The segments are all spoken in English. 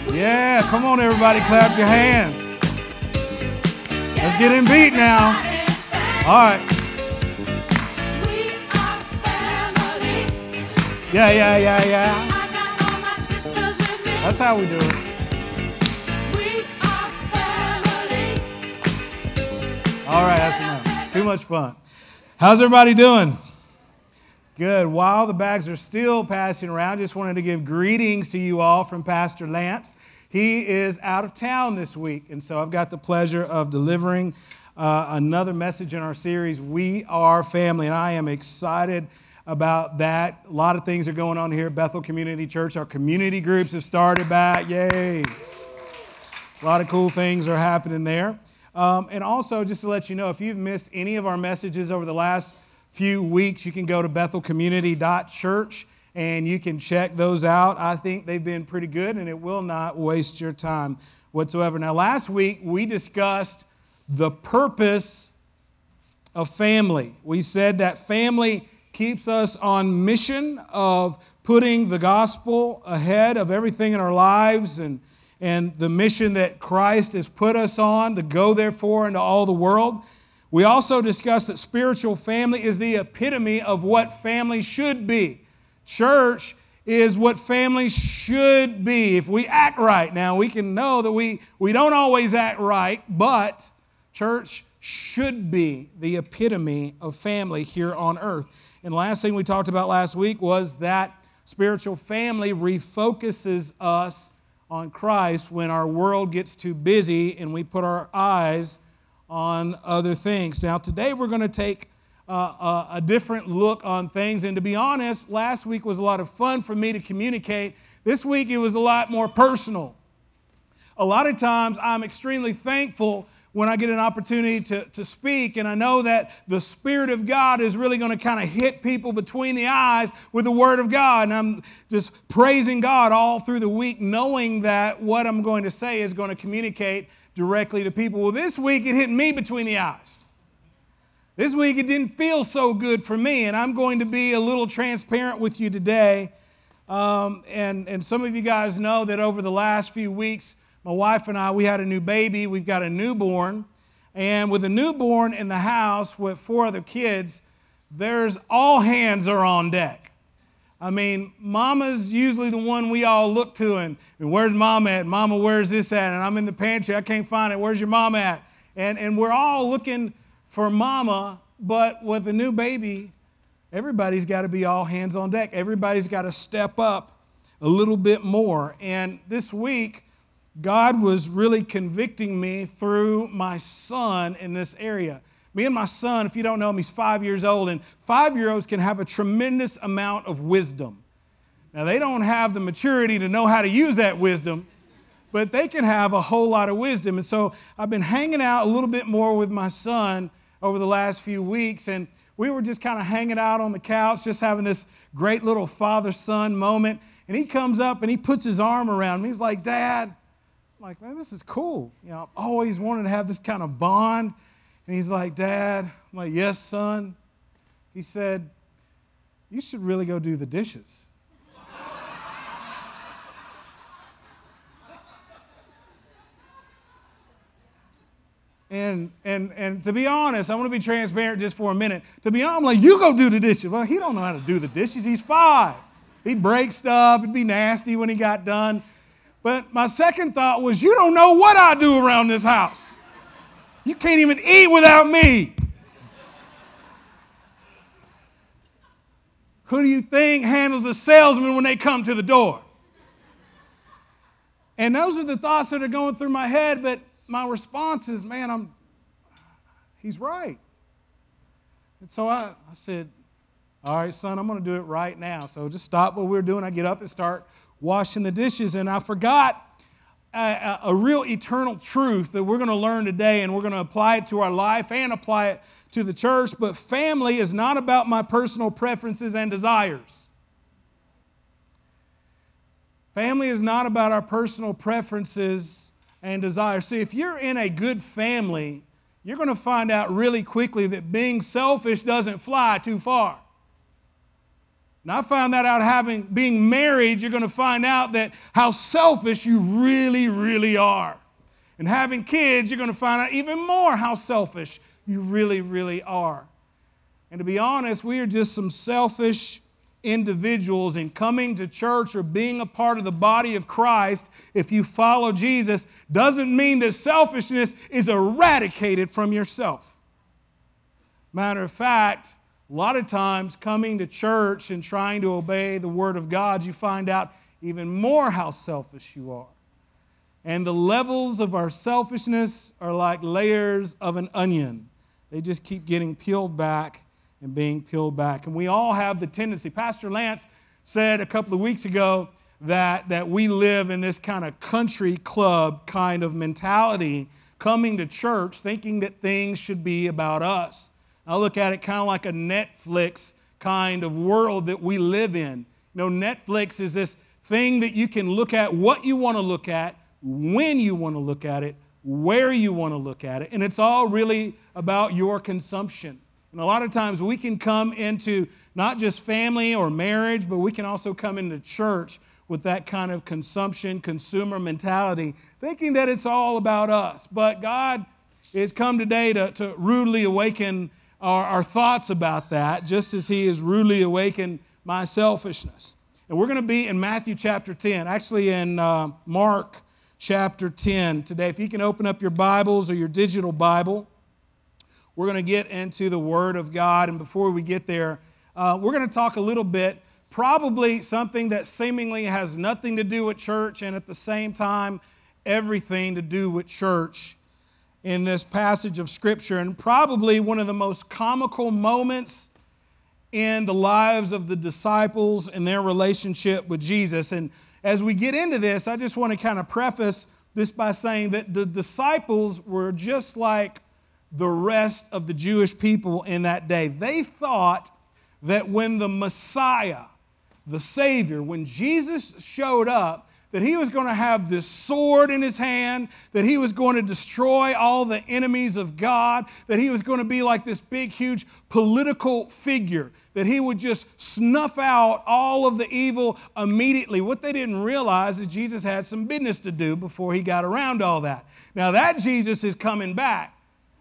Yeah, come on everybody, clap your hands. Let's get in beat now. All right. Yeah. That's how we do it. All right, that's enough. Too much fun. How's everybody doing? Good. While the bags are still passing around, just wanted to give greetings to you all from Pastor Lance. He is out of town this week, and so I've got the pleasure of delivering another message in our series, We Are Family, and I am excited about that. A lot of things are going on here at Bethel Community Church. Our community groups have started back. Yay. A lot of cool things are happening there. And also, just to let you know, if you've missed any of our messages over the last few weeks, you can go to bethelcommunity.church and you can check those out. I think they've been pretty good, and it will not waste your time whatsoever. Now, last week, we discussed the purpose of family. We said that family keeps us on mission of putting the gospel ahead of everything in our lives and the mission that Christ has put us on to go therefore into all the world. We also discussed that spiritual family is the epitome of what family should be. Church is what family should be. If we act right now, we can know that we don't always act right, but church should be the epitome of family here on earth. And the last thing we talked about last week was that spiritual family refocuses us on Christ when our world gets too busy and we put our eyes on other things. Now, today we're going to take a different look on things. And to be honest, last week was a lot of fun for me to communicate. This week it was a lot more personal. A lot of times I'm extremely thankful when I get an opportunity to speak, and I know that the Spirit of God is really going to kind of hit people between the eyes with the Word of God. And I'm just praising God all through the week, knowing that what I'm going to say is going to communicate directly to people. Well, this week it hit me between the eyes. This week it didn't feel so good for me, and I'm going to be a little transparent with you today. And some of you guys know that over the last few weeks, my wife and I, we had a new baby. We've got a newborn. And with a newborn in the house with 4 other kids, there's all hands are on deck. I mean, Mama's usually the one we all look to, and where's Mama at? Mama, where's this at? And I'm in the pantry. I can't find it. Where's your mom at? And we're all looking for Mama, but with a new baby, everybody's got to be all hands on deck. Everybody's got to step up a little bit more. And this week, God was really convicting me through my son in this area. Me and my son, if you don't know him, he's 5 years old, and 5-year-olds can have a tremendous amount of wisdom. Now, they don't have the maturity to know how to use that wisdom, but they can have a whole lot of wisdom. And so I've been hanging out a little bit more with my son over the last few weeks, and we were just kind of hanging out on the couch, just having this great little father-son moment. And he comes up and he puts his arm around me. He's like, Dad. I'm like, man, this is cool. You know, I've always wanted to have this kind of bond. And he's like, Dad. I'm like, yes, son. He said, you should really go do the dishes. And to be honest, I want to be transparent just for a minute. To be honest, I'm like, you go do the dishes. Well, he don't know how to do the dishes. He's 5. He'd break stuff. It'd be nasty when he got done. But my second thought was, you don't know what I do around this house. You can't even eat without me. Who do you think handles the salesman when they come to the door? And those are the thoughts that are going through my head, but my response is, man, he's right. And so I said, all right, son, I'm going to do it right now. So just stop what we're doing. I get up and start washing the dishes, and I forgot a real eternal truth that we're going to learn today, and we're going to apply it to our life and apply it to the church. But family is not about my personal preferences and desires. Family is not about our personal preferences and desires. See, if you're in a good family, you're going to find out really quickly that being selfish doesn't fly too far. And I found that out being married, you're going to find out that how selfish you really, really are. And having kids, you're going to find out even more how selfish you really, really are. And to be honest, we are just some selfish individuals, and coming to church or being a part of the body of Christ, if you follow Jesus, doesn't mean that selfishness is eradicated from yourself. Matter of fact, a lot of times coming to church and trying to obey the Word of God, you find out even more how selfish you are. And the levels of our selfishness are like layers of an onion. They just keep getting peeled back and being peeled back. And we all have the tendency. Pastor Lance said a couple of weeks ago that we live in this kind of country club kind of mentality, coming to church thinking that things should be about us. I look at it kind of like a Netflix kind of world that we live in. You know, Netflix is this thing that you can look at what you want to look at, when you want to look at it, where you want to look at it, and it's all really about your consumption. And a lot of times we can come into not just family or marriage, but we can also come into church with that kind of consumption, consumer mentality, thinking that it's all about us. But God has come today to rudely awaken our thoughts about that, just as He has rudely awakened my selfishness. And we're going to be in Matthew chapter 10, actually in Mark chapter 10 today. If you can open up your Bibles or your digital Bible, we're going to get into the Word of God. And before we get there, we're going to talk a little bit, probably something that seemingly has nothing to do with church and at the same time everything to do with church in this passage of Scripture, and probably one of the most comical moments in the lives of the disciples and their relationship with Jesus. And as we get into this, I just want to kind of preface this by saying that the disciples were just like the rest of the Jewish people in that day. They thought that when the Messiah, the Savior, when Jesus showed up, that He was going to have this sword in His hand, that He was going to destroy all the enemies of God, that He was going to be like this big, huge political figure, that He would just snuff out all of the evil immediately. What they didn't realize is Jesus had some business to do before He got around to all that. Now that Jesus is coming back,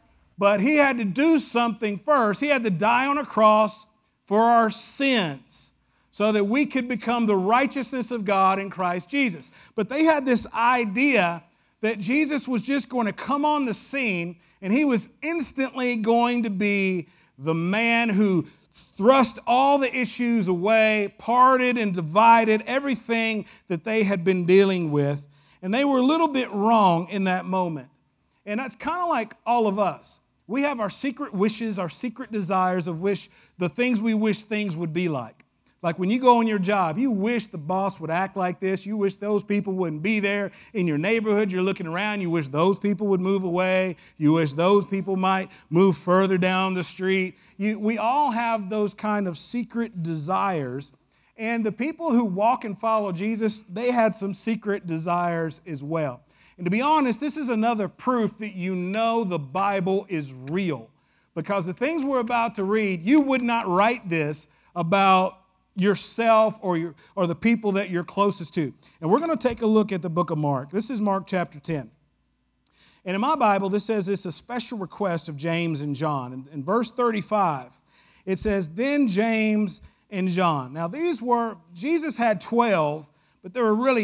but He had to do something first. He had to die on a cross for our sins, so that we could become the righteousness of God in Christ Jesus. But they had this idea that Jesus was just going to come on the scene and He was instantly going to be the man who thrust all the issues away, parted and divided everything that they had been dealing with. And they were a little bit wrong in that moment. And that's kind of like all of us. We have our secret wishes, our secret desires of the things we wish things would be like. Like when you go on your job, you wish the boss would act like this. You wish those people wouldn't be there. In your neighborhood, you're looking around. You wish those people would move away. You wish those people might move further down the street. We all have those kind of secret desires. And the people who walk and follow Jesus, they had some secret desires as well. And to be honest, this is another proof that you know the Bible is real. Because the things we're about to read, you would not write this about yourself or the people that you're closest to. And we're going to take a look at the book of Mark. This is Mark chapter 10. And in my Bible, this says it's a special request of James and John. In verse 35, it says, then James and John. Now Jesus had 12, but there were really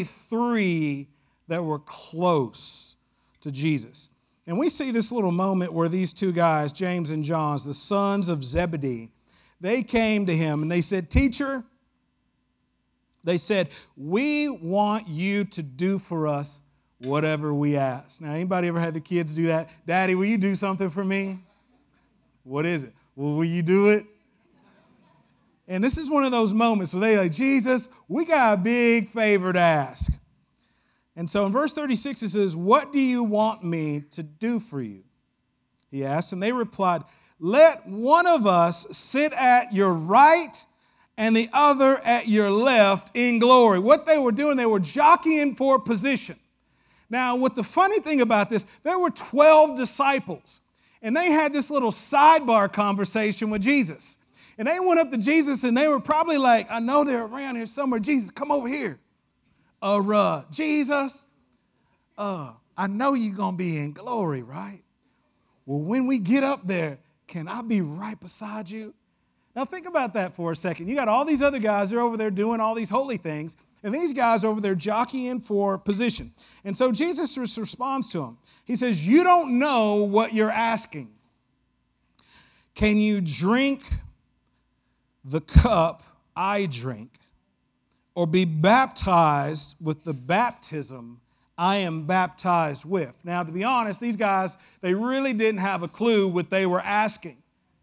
3 that were close to Jesus. And we see this little moment where these 2 guys, James and John, the sons of Zebedee, they came to Him and they said, Teacher, they said, we want you to do for us whatever we ask. Now, anybody ever had the kids do that? Daddy, will you do something for me? What is it? Well, will you do it? And this is one of those moments where they're like, Jesus, we got a big favor to ask. And so in verse 36, it says, what do you want me to do for you? He asked, and they replied, let one of us sit at your right and the other at your left in glory. What they were doing, they were jockeying for position. Now, what the funny thing about this, there were 12 disciples, and they had this little sidebar conversation with Jesus. And they went up to Jesus and they were probably like, I know they're around here somewhere. Jesus, come over here. Jesus, I know you're going to be in glory, right? Well, when we get up there, can I be right beside you? Now think about that for a second. You got all these other guys, they're over there doing all these holy things, and these guys over there jockeying for position. And so Jesus responds to them. He says, you don't know what you're asking. Can you drink the cup I drink, or be baptized with the baptism I am baptized with? Now, to be honest, these guys, they really didn't have a clue what they were asking.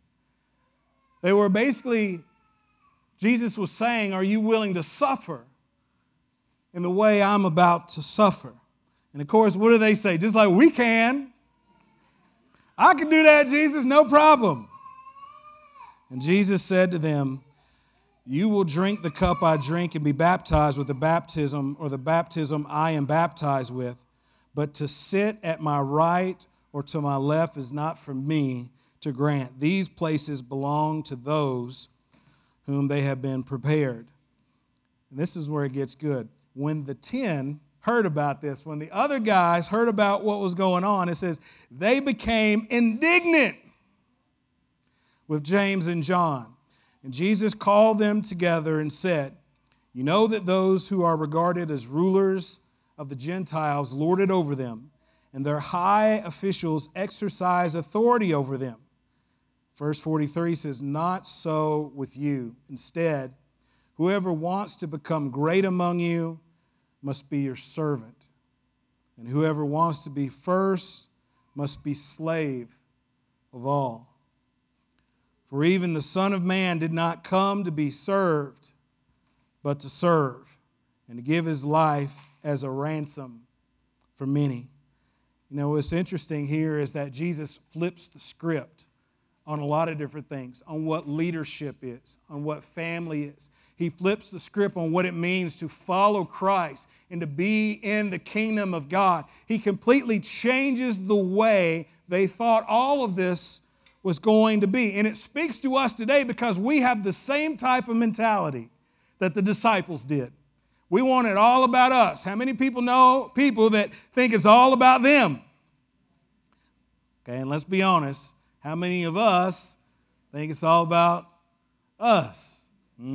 They were basically, Jesus was saying, are you willing to suffer in the way I'm about to suffer? And of course, what do they say? Just like, we can. I can do that, Jesus, no problem. And Jesus said to them, you will drink the cup I drink and be baptized with the baptism or the baptism I am baptized with. But to sit at my right or to my left is not for me to grant. These places belong to those whom they have been prepared. And this is where it gets good. When the 10 heard about this, when the other guys heard about what was going on, it says, they became indignant with James and John. And Jesus called them together and said, you know that those who are regarded as rulers of the Gentiles lord it over them, and their high officials exercise authority over them. Verse 43 says, not so with you. Instead, whoever wants to become great among you must be your servant. And whoever wants to be first must be slave of all. For even the Son of Man did not come to be served, but to serve, and to give his life as a ransom for many. You know, what's interesting here is that Jesus flips the script on a lot of different things, on what leadership is, on what family is. He flips the script on what it means to follow Christ and to be in the kingdom of God. He completely changes the way they thought all of this was going to be. And it speaks to us today because we have the same type of mentality that the disciples did. We want it all about us. How many people know people that think it's all about them? Okay, and let's be honest. How many of us think it's all about us?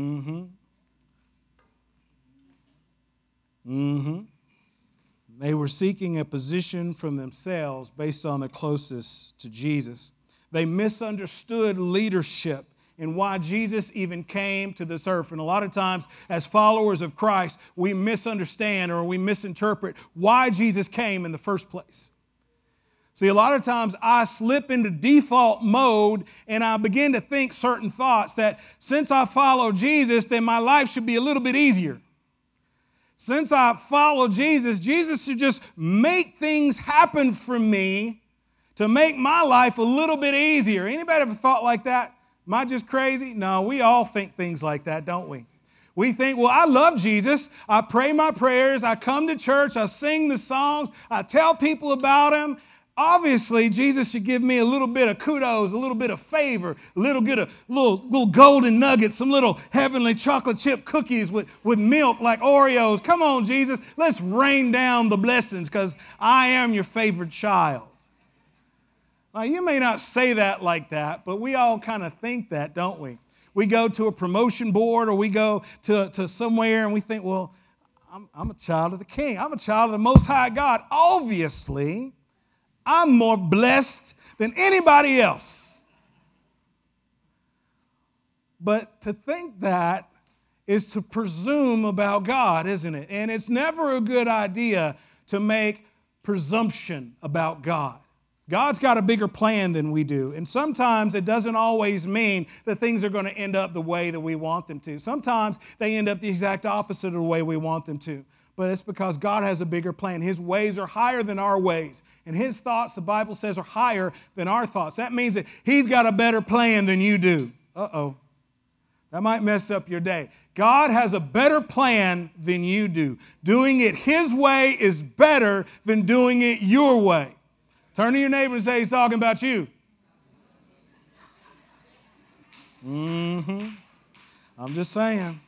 They were seeking a position from themselves based on the closest to Jesus. They misunderstood leadership and why Jesus even came to this earth. And a lot of times, as followers of Christ, we misunderstand or we misinterpret why Jesus came in the first place. See, a lot of times I slip into default mode and I begin to think certain thoughts that since I follow Jesus, then my life should be a little bit easier. Since I follow Jesus, Jesus should just make things happen for me to make my life a little bit easier. Anybody ever thought like that? Am I just crazy? No, we all think things like that, don't we? We think, well, I love Jesus. I pray my prayers. I come to church. I sing the songs. I tell people about him. Obviously, Jesus should give me a little bit of kudos, a little bit of favor, a little golden nuggets, some little heavenly chocolate chip cookies with milk like Oreos. Come on, Jesus, let's rain down the blessings because I am your favorite child. Now, you may not say that like that, but we all kind of think that, don't we? We go to a promotion board or we go to somewhere and we think, well, I'm a child of the King. I'm a child of the Most High God. Obviously, I'm more blessed than anybody else. But to think that is to presume about God, isn't it? And it's never a good idea to make presumption about God. God's got a bigger plan than we do. And sometimes it doesn't always mean that things are going to end up the way that we want them to. Sometimes they end up the exact opposite of the way we want them to. But it's because God has a bigger plan. His ways are higher than our ways. And his thoughts, the Bible says, are higher than our thoughts. That means that he's got a better plan than you do. Uh-oh. That might mess up your day. God has a better plan than you do. Doing it his way is better than doing it your way. Turn to your neighbor and say, he's talking about you. Mm-hmm. I'm just saying.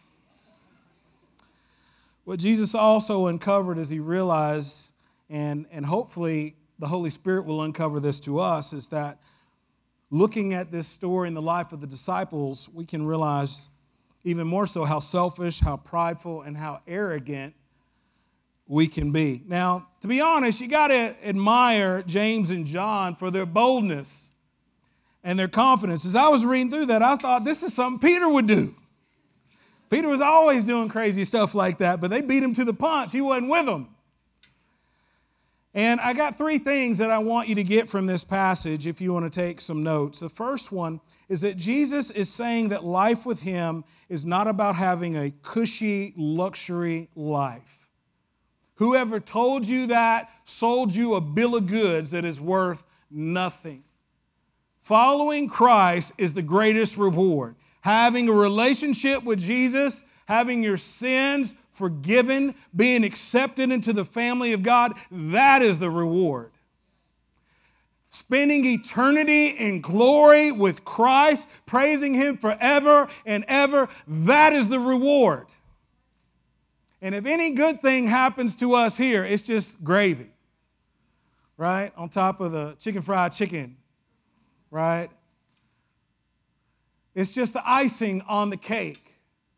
What Jesus also uncovered as he realized, and hopefully the Holy Spirit will uncover this to us, is that looking at this story in the life of the disciples, we can realize even more so how selfish, how prideful, and how arrogant we can be. Now, to be honest, you got to admire James and John for their boldness and their confidence. As I was reading through that, I thought this is something Peter would do. Peter was always doing crazy stuff like that, but they beat him to the punch. He wasn't with them. And I got three things that I want you to get from this passage if you want to take some notes. The first one is that Jesus is saying that life with him is not about having a cushy luxury life. Whoever told you that sold you a bill of goods that is worth nothing. Following Christ is the greatest reward. Having a relationship with Jesus, having your sins forgiven, being accepted into the family of God, that is the reward. Spending eternity in glory with Christ, praising him forever and ever, that is the reward. And if any good thing happens to us here, it's just gravy, right? On top of the chicken fried chicken, right? It's just the icing on the cake.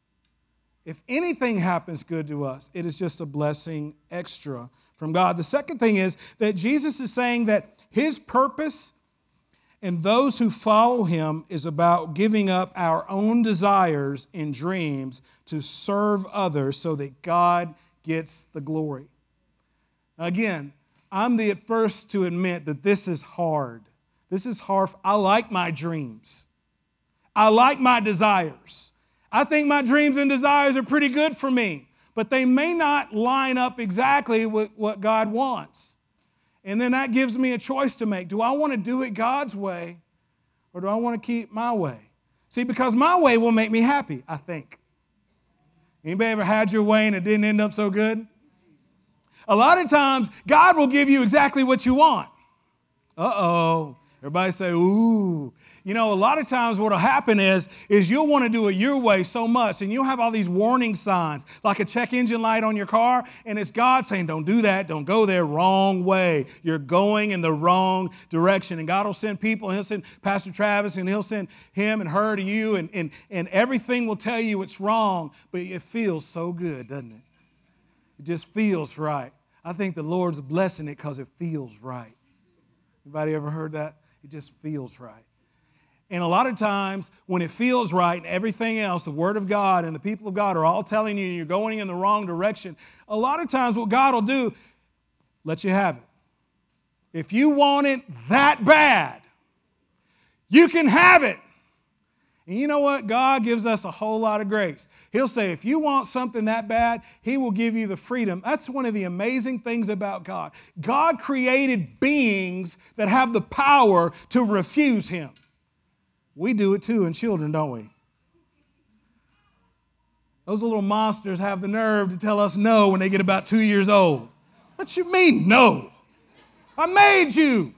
If anything happens good to us, it is just a blessing extra from God. The second thing is that Jesus is saying that his purpose and those who follow him is about giving up our own desires and dreams to serve others so that God gets the glory. Again, I'm the first to admit that this is hard. This is hard. I like my dreams. I like my desires. I think my dreams and desires are pretty good for me, but they may not line up exactly with what God wants. And then that gives me a choice to make. Do I want to do it God's way, or do I want to keep my way? See, because my way will make me happy, I think. Anybody ever had your way and it didn't end up so good? A lot of times, God will give you exactly what you want. Uh-oh. Everybody say, ooh. You know, a lot of times what will happen is you'll want to do it your way so much, and you'll have all these warning signs, like a check engine light on your car, and it's God saying, don't do that, don't go there, wrong way. You're going in the wrong direction. And God will send people, and he'll send Pastor Travis, and he'll send him and her to you, and everything will tell you it's wrong, but it feels so good, doesn't it? It just feels right. I think the Lord's blessing it because it feels right. Anybody ever heard that? It just feels right. And a lot of times when it feels right and everything else, the Word of God and the people of God are all telling you you're going in the wrong direction, a lot of times what God will do, let you have it. If you want it that bad, you can have it. And you know what? God gives us a whole lot of grace. He'll say, if you want something that bad, he will give you the freedom. That's one of the amazing things about God. God created beings that have the power to refuse him. We do it too in children, don't we? Those little monsters have the nerve to tell us no when they get about 2 years old. What you mean, no? I made you.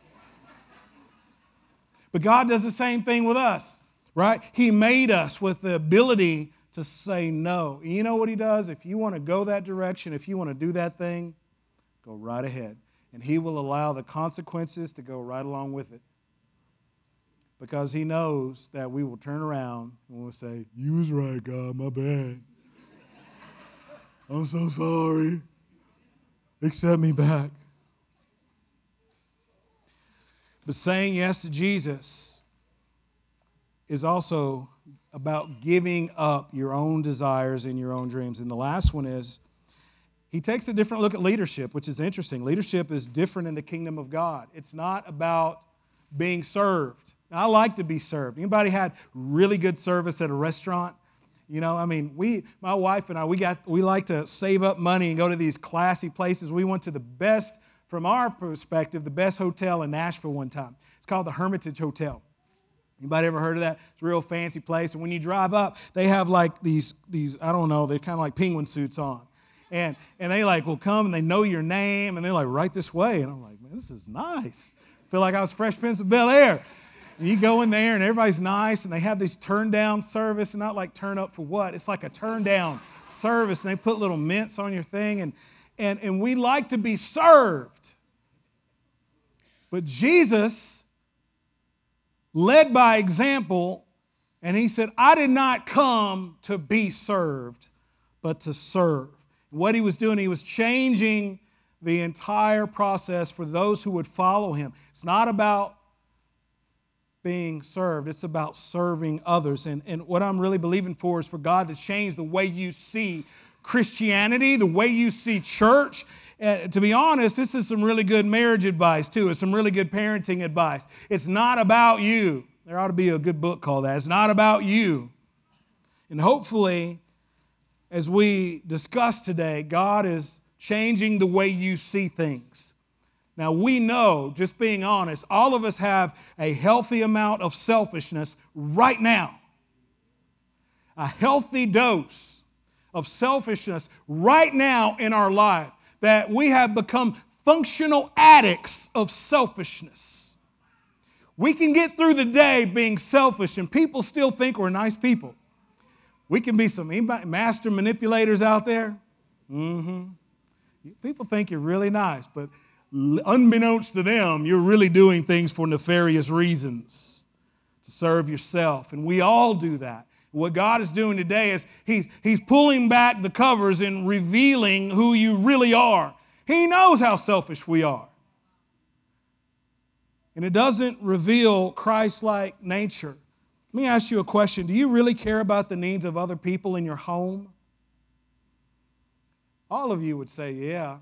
But God does the same thing with us. Right? He made us with the ability to say no. And you know what he does? If you want to go that direction, if you want to do that thing, go right ahead. And he will allow the consequences to go right along with it. Because he knows that we will turn around and we'll say, you was right, God, my bad. I'm so sorry. Accept me back. But saying yes to Jesus is also about giving up your own desires and your own dreams. And the last one is, he takes a different look at leadership, which is interesting. Leadership is different in the kingdom of God. It's not about being served. Now, I like to be served. Anybody had really good service at a restaurant? You know, I mean, my wife and I, we like to save up money and go to these classy places. We went to the best, from our perspective, the best hotel in Nashville one time. It's called the Hermitage Hotel. Anybody ever heard of that? It's a real fancy place. And when you drive up, they have like these I don't know, they're kind of like penguin suits on. And they like will come and they know your name and they're like, right this way. And I'm like, man, this is nice. I feel like I was Fresh Prince of Bel-Air. And you go in there and everybody's nice and they have this turn down service, and not like turn up for what? It's like a turn down service, and they put little mints on your thing, and we like to be served. But Jesus led by example, and he said, I did not come to be served, but to serve. What he was doing, he was changing the entire process for those who would follow him. It's not about being served, it's about serving others. And what I'm really believing for is for God to change the way you see Christianity, the way you see church. To be honest, this is some really good marriage advice too. It's some really good parenting advice. It's not about you. There ought to be a good book called that. It's not about you. And hopefully, as we discuss today, God is changing the way you see things. Now, we know, just being honest, all of us have a healthy amount of selfishness right now. A healthy dose of selfishness right now in our life, that we have become functional addicts of selfishness. We can get through the day being selfish, and people still think we're nice people. We can be some master manipulators out there. People think you're really nice, but unbeknownst to them, you're really doing things for nefarious reasons to serve yourself. And we all do that. What God is doing today is He's pulling back the covers and revealing who you really are. He knows how selfish we are. And it doesn't reveal Christ-like nature. Let me ask you a question. Do you really care about the needs of other people in your home? All of you would say, yeah.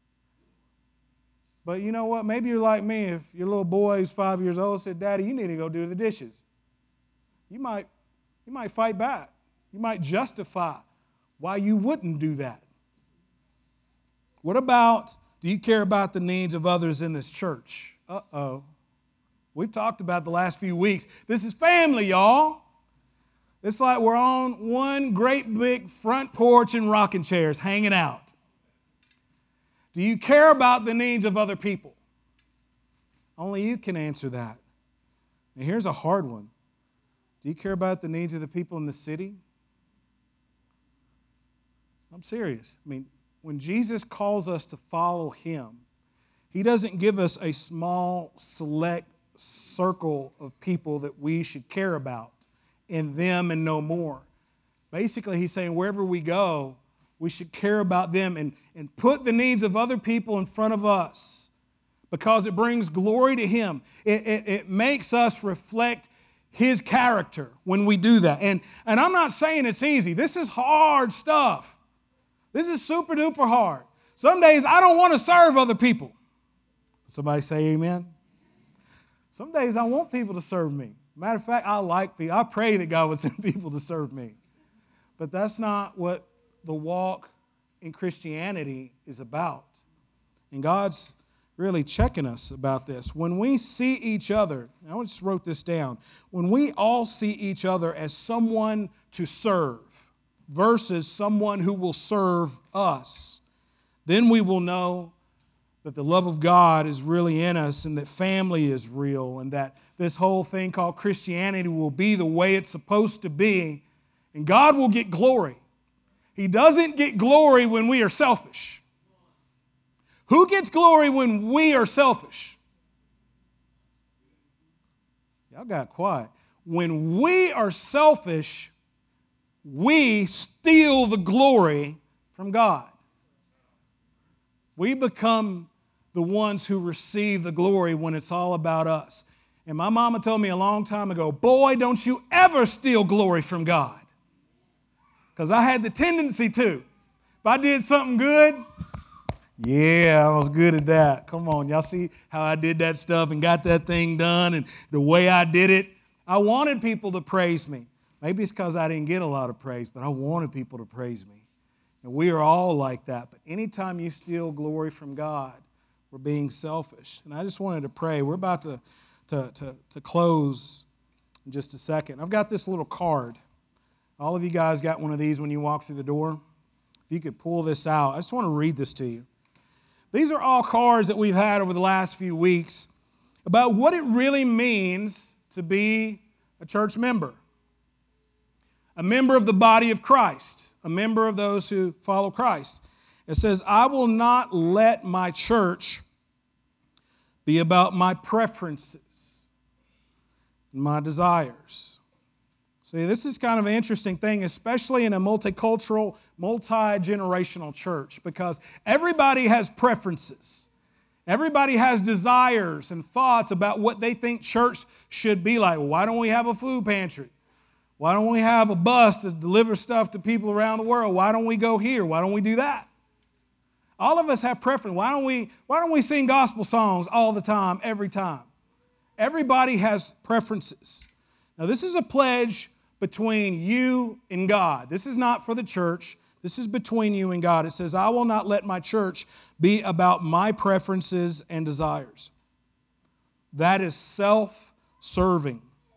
But you know what? Maybe you're like me. If your little boy who's 5 years old said, Daddy, you need to go do the dishes. You might fight back. You might justify why you wouldn't do that. What about, do you care about the needs of others in this church? Uh-oh. We've talked about the last few weeks. This is family, y'all. It's like we're on one great big front porch and rocking chairs hanging out. Do you care about the needs of other people? Only you can answer that. And here's a hard one. Do you care about the needs of the people in the city? I'm serious. I mean, when Jesus calls us to follow him, he doesn't give us a small, select circle of people that we should care about, in them and no more. Basically, he's saying wherever we go, we should care about them and put the needs of other people in front of us, because it brings glory to him. It makes us reflect his character when we do that. And I'm not saying it's easy. This is hard stuff. This is super duper hard. Some days I don't want to serve other people. Somebody say amen. Some days I want people to serve me. Matter of fact, I like people. I pray that God would send people to serve me. But that's not what the walk in Christianity is about. And God's really checking us about this. When we see each other, I just wrote this down, when we all see each other as someone to serve versus someone who will serve us, then we will know that the love of God is really in us, and that family is real, and that this whole thing called Christianity will be the way it's supposed to be, and God will get glory. He doesn't get glory when we are selfish. Who gets glory when we are selfish? Y'all got quiet. When we are selfish, we steal the glory from God. We become the ones who receive the glory when it's all about us. And my mama told me a long time ago, boy, don't you ever steal glory from God. Because I had the tendency to. If I did something good, yeah, I was good at that. Come on, y'all see how I did that stuff and got that thing done and the way I did it? I wanted people to praise me. Maybe it's because I didn't get a lot of praise, but I wanted people to praise me. And we are all like that. But anytime you steal glory from God, we're being selfish. And I just wanted to pray. We're about to close in just a second. I've got this little card. All of you guys got one of these when you walk through the door. If you could pull this out, I just want to read this to you. These are all cards that we've had over the last few weeks about what it really means to be a church member, a member of the body of Christ, a member of those who follow Christ. It says, I will not let my church be about my preferences, my desires. See, this is kind of an interesting thing, especially in a multicultural, multi-generational church, because everybody has preferences. Everybody has desires and thoughts about what they think church should be like. Why don't we have a food pantry? Why don't we have a bus to deliver stuff to people around the world? Why don't we go here? Why don't we do that? All of us have preference. Why don't we sing gospel songs all the time, every time? Everybody has preferences. Now, this is a pledge between you and God. This is not for the church. This is between you and God. It says, I will not let my church be about my preferences and desires. That is self-serving.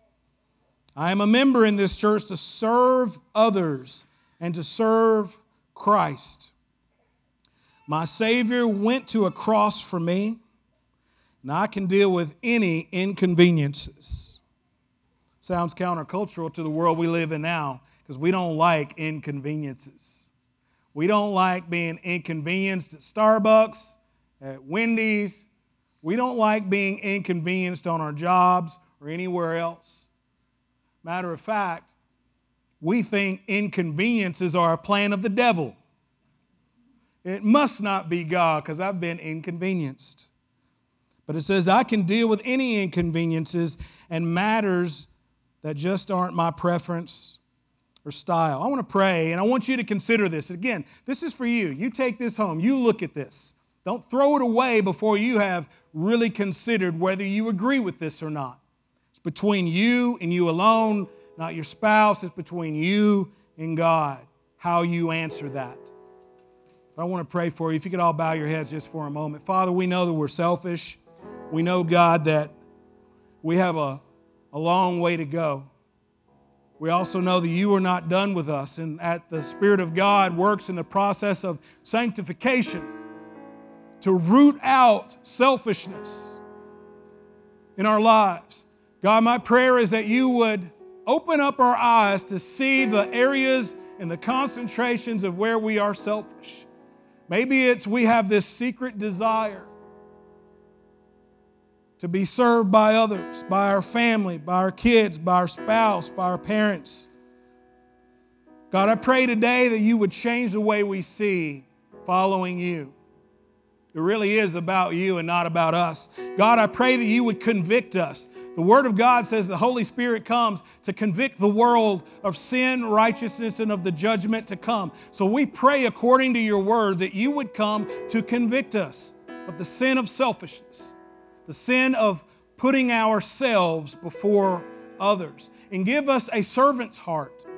I am a member in this church to serve others and to serve Christ. My Savior went to a cross for me, and I can deal with any inconveniences. Sounds countercultural to the world we live in now, because we don't like inconveniences. We don't like being inconvenienced at Starbucks, at Wendy's. We don't like being inconvenienced on our jobs or anywhere else. Matter of fact, we think inconveniences are a plan of the devil. It must not be God, because I've been inconvenienced. But it says, I can deal with any inconveniences and matters that just aren't my preference or style. I want to pray, and I want you to consider this. Again, this is for you. You take this home. You look at this. Don't throw it away before you have really considered whether you agree with this or not. It's between you and you alone, not your spouse. It's between you and God, how you answer that. But I want to pray for you. If you could all bow your heads just for a moment. Father, we know that we're selfish. We know, God, that we have a long way to go. We also know that you are not done with us, and that the Spirit of God works in the process of sanctification to root out selfishness in our lives. God, my prayer is that you would open up our eyes to see the areas and the concentrations of where we are selfish. Maybe it's we have this secret desire to be served by others, by our family, by our kids, by our spouse, by our parents. God, I pray today that you would change the way we see following you. It really is about you and not about us. God, I pray that you would convict us. The Word of God says the Holy Spirit comes to convict the world of sin, righteousness, and of the judgment to come. So we pray according to your Word that you would come to convict us of the sin of selfishness, the sin of putting ourselves before others, and give us a servant's heart.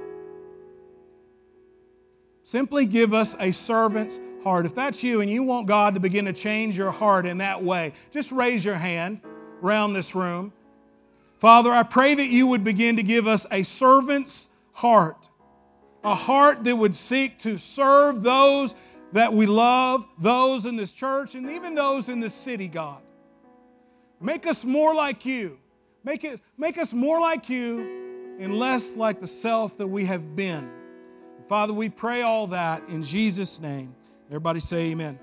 Simply give us a servant's heart. If that's you and you want God to begin to change your heart in that way, just raise your hand around this room. Father, I pray that you would begin to give us a servant's heart, a heart that would seek to serve those that we love, those in this church, and even those in this city, God. Make us more like you. Make us more like you and less like the self that we have been. Father, we pray all that in Jesus' name. Everybody say amen.